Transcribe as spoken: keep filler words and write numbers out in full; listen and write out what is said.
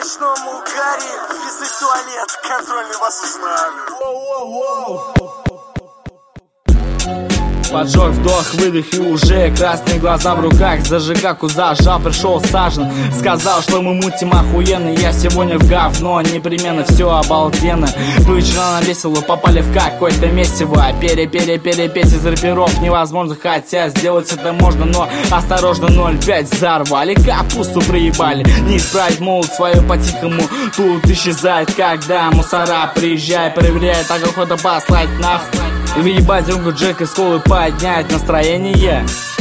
ночном угаре, визы в туалет, контрольный вас узнали. Поджог, вдох, выдох и уже красные глаза в руках. Зажигалку зажал, пришел Сажен. Сказал, что мы мутим охуенно. Я сегодня в говно, непременно все обалденно. Вычерно на весело, попали в какое-то месиво. Пере-пере-перепеть из рэперов невозможно. Хотя сделать это можно, но осторожно, ноль пять взорвали. Капусту проебали, не исправить молот свою по-тихому. Тут исчезает, когда мусора приезжает, проверяет, а охота послать нахуй. Въебать руку Джек из школы, поднять настроение.